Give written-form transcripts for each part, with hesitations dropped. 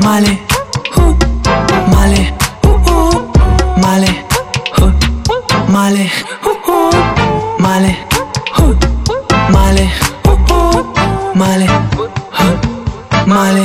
Mali, Mali, Mali, Mali, Mali, Mali, Mali, Mali.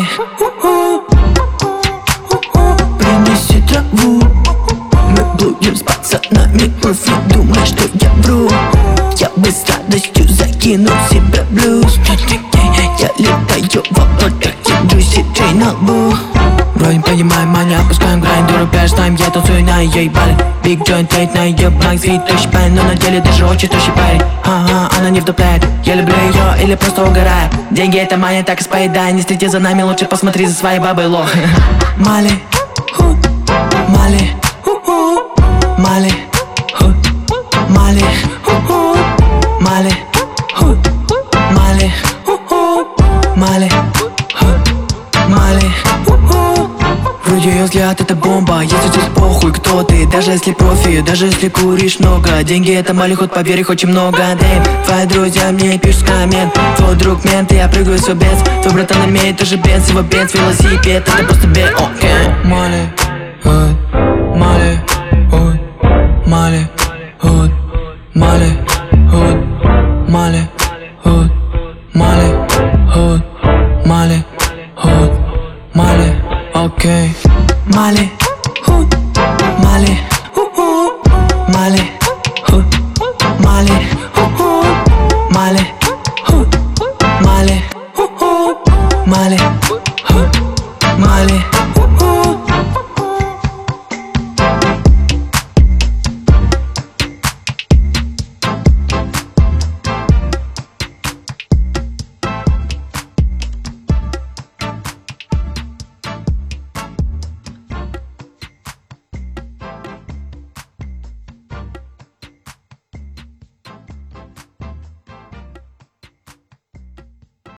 Принеси траву, мы будем с пацанами кофе. Думаешь, что я вру? Я бы с радостью закинул себе блюз. Я летаю в облаках, держу ситрей на лбу. Вроде понимаем, маня, опускаем грань. Дуру пляж, знаем, я танцую на ее бале. Big joint, лейт на ее бланк, свит, тощий парень. Но на деле даже очень тощий парень. Ага, она не вдупляет. Я люблю ее или просто угораю. Деньги это маня, так и споедай. Не следи за нами, лучше посмотри за своей бабой, лох. Мали, Мали, Мали, Мали, Мали, Мали, Мали, Мали. Вроде ее взгляд это бомба. Если здесь похуй, кто ты, даже если профи, даже если куришь много. Деньги это малиход, поверь, их очень много. Дэйм, твои друзья мне пишут коммент. Твой друг мент, и я прыгаю с бенз. Твой братан имеет тоже бенз, его бенз, велосипед, это просто бей, окей. Мали, Мали, Мали, Мали, Мали, Мали, Мали, Мали, окей. Мали, Мали, Мали, Мали, Мали, Мали, Мали.